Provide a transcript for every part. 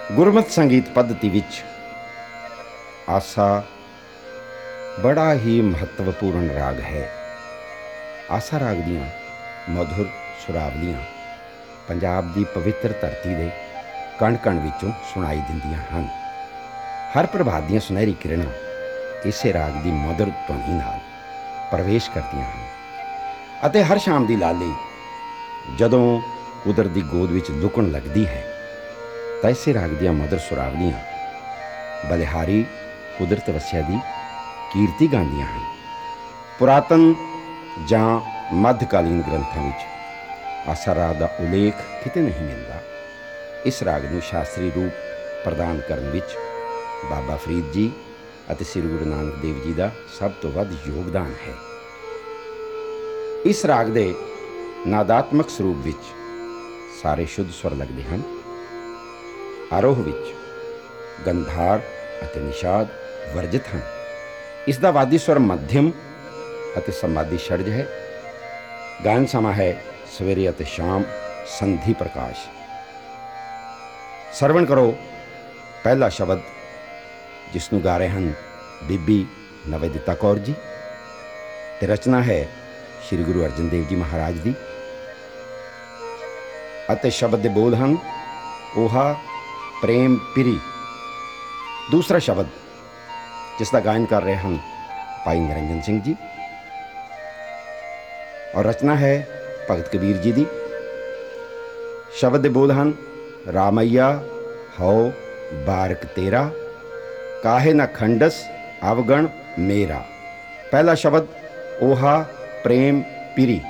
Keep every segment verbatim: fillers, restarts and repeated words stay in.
गुरमत संगीत पद्धति विच आसा बड़ा ही महत्वपूर्ण राग है। आसा राग दियां मधुर सुरावलियां पंजाब की पवित्र धरती के कण कण विचों सुनाई दिंदियां हन। हर प्रभात दियां सुनहरी किरणां इसे राग की मधुर ध्वनि नाल प्रवेश करदियां हन अते हर शाम की लाली जदों कुदरत की गोद विच लुकण लगदी है तां इसे राग दियां मधुर सुरावलियां बलिहारी कुदरत वस्या की कीर्ति गांदियां हन। पुरातन जां मध्यकालीन ग्रंथां विच आसा राग का उल्लेख किते नहीं मिलता। इस राग नूं शास्त्री रूप प्रदान करन विच बाबा फरीद जी अते श्री गुरु नानक देव जी का सब तो वध योगदान है। इस राग दे नादात्मक स्वरूप विच सारे शुद्ध स्वर लगते हैं। आरोह विच गंधार अते निषाद वर्जित हैं। इसका वादी स्वर मध्यम अते समाधि षडज है। गायन समा है सवेरे अते शाम संधि प्रकाश। सरवण करो पहला शब्द जिसनों गा रहे हैं बीबी नवेदिता कौर जी ते रचना है श्री गुरु अर्जन देव जी महाराज की अते शब्द दे बोल हैं ओहा प्रेम पिरी। दूसरा शब्द जिसका गायन कर रहे हैं भाई निरंजन सिंह जी और रचना है भगत कबीर जी की। शब्द दे बोल हैं रामैया हो बारक तेरा काहे न खंडस अवगण मेरा। पहला शब्द ओहा प्रेम पिरी।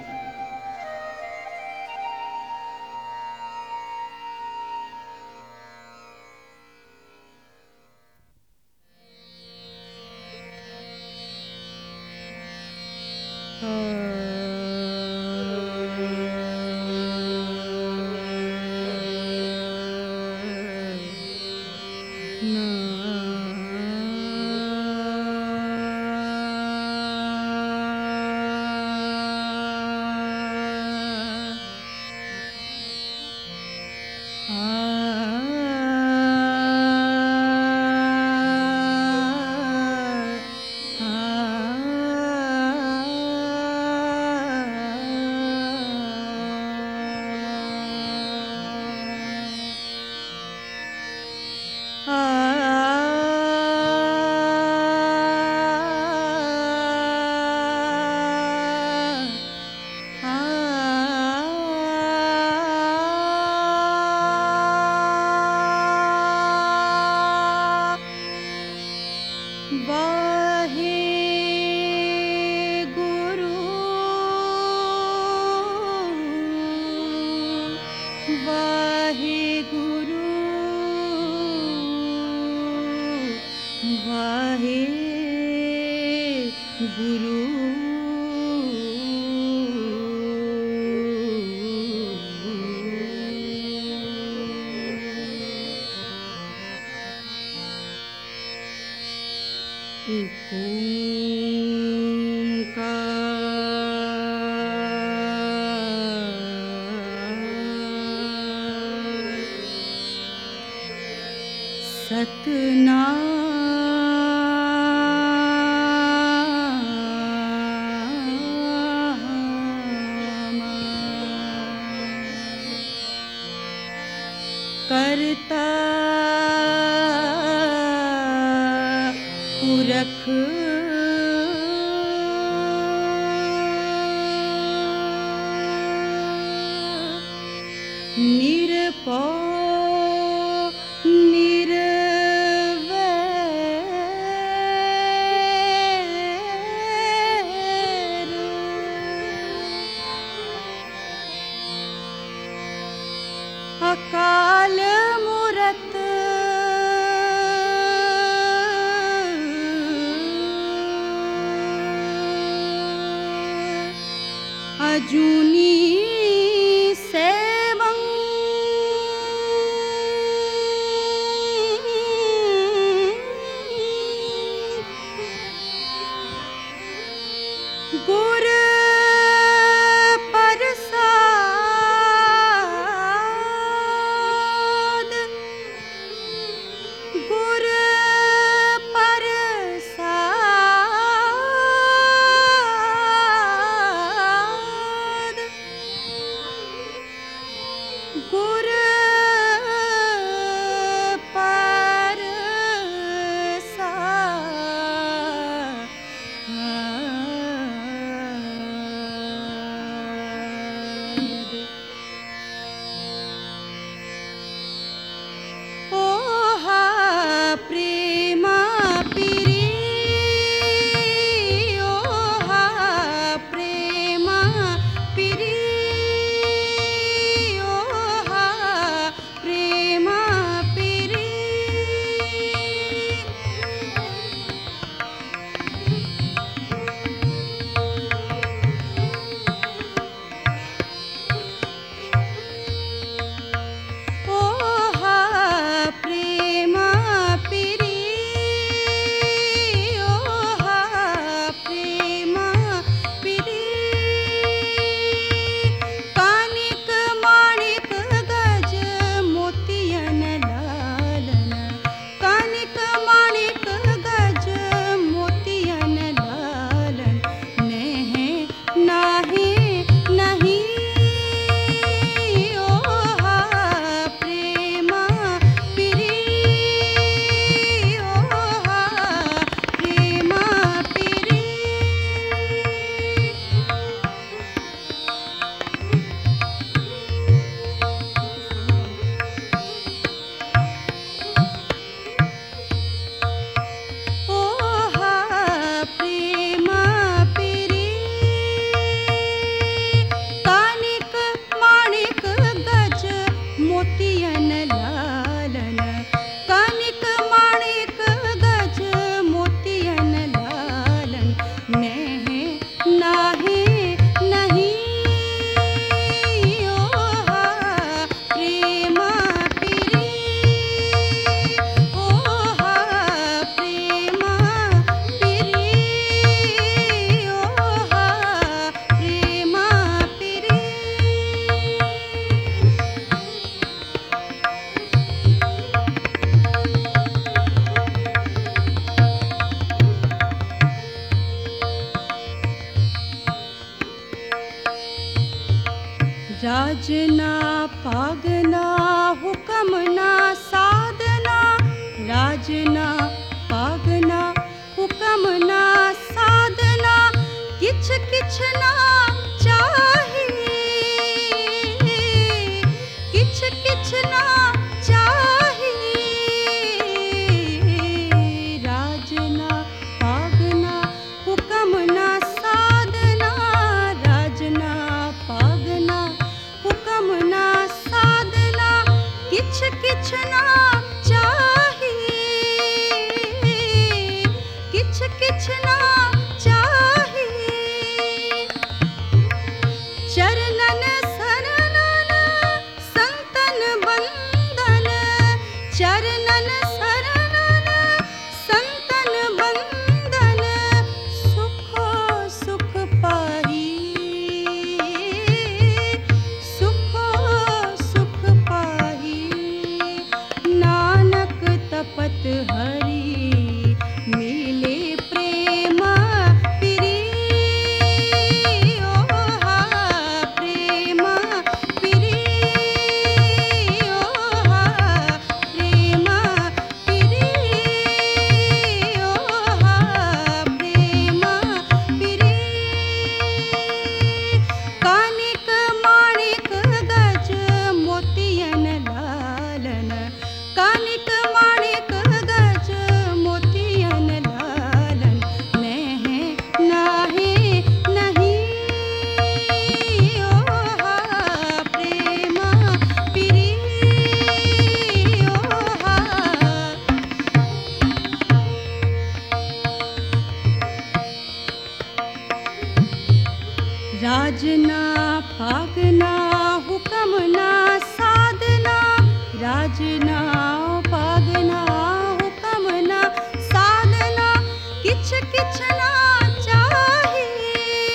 सतनाम करता पुरख निरपौ अकाल मूरत अजूनी सेवं गुर राजना पागना हुक्म ना साधना, राजना पागना हुक्म ना साधना, किछ किछ ना चाहिए, किछ किछ ना चाहिए। राजना पागना हुक्म ना साधना, राजना पागना हुक्म ना साधना, किछ किछ ना चाहिए, किछ किछ ना चाहिए। चरणन शरणन संतन बंदन, चरणन शरणन संतन बंदन, सुखो सुख पाही, सुखो सुख पाही। नानक तपत हरि मिले प्रेम प्रिय, ओहा प्रेम प्रिय, ओहा प्रेम प्रिय, ओहा प्रेम प्रिय। कानिक माणिक गज मोतियन लालन, कानिक माणिक गज मोतियन लालन, नेह नाहे नहीं, ओहा प्रेम प्रिय, ओहा। राजना पागना हुक्म ना साधना, राजना पागना हुक्म ना साधना, किछ किछ ना चाहिए,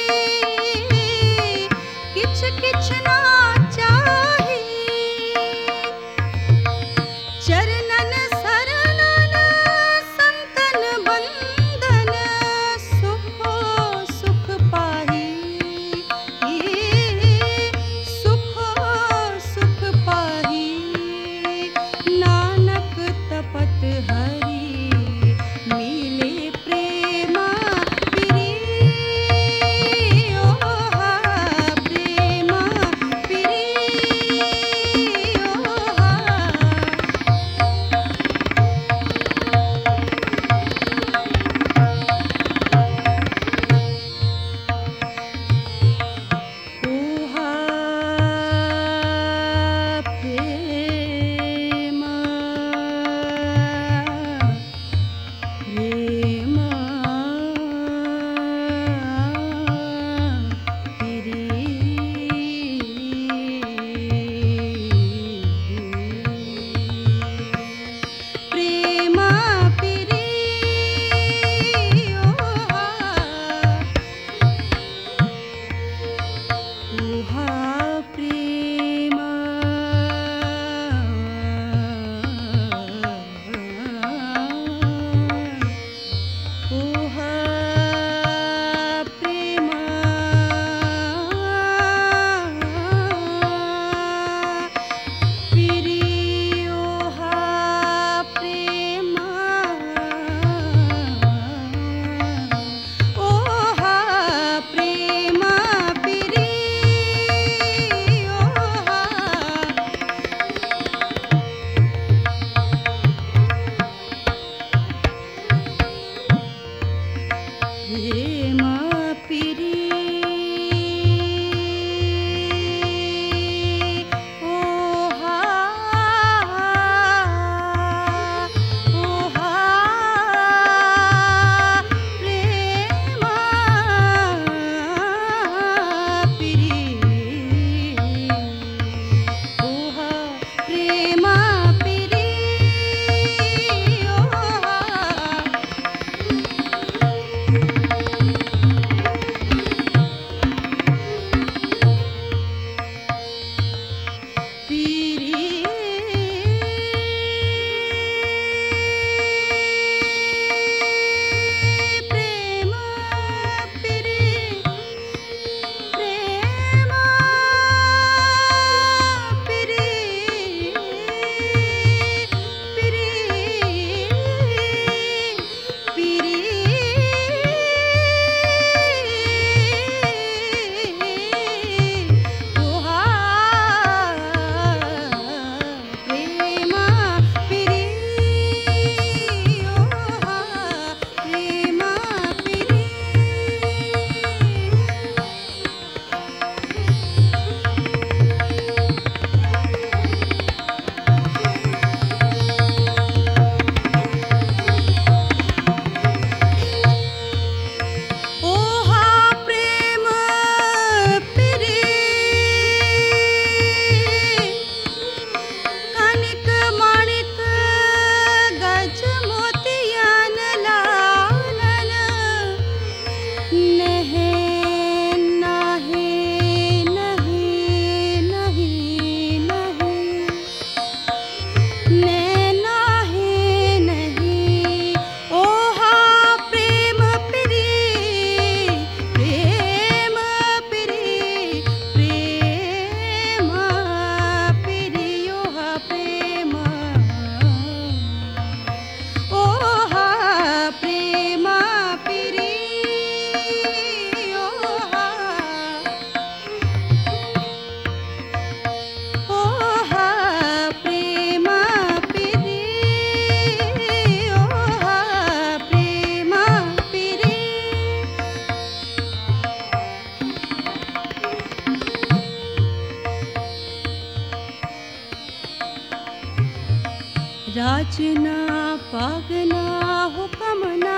किछ किछ ना चाहिए। चरणन शरणन संतन बंदन, सुखो सुख पाही, सुखो सुख पाही। साजना पागना हुक्म ना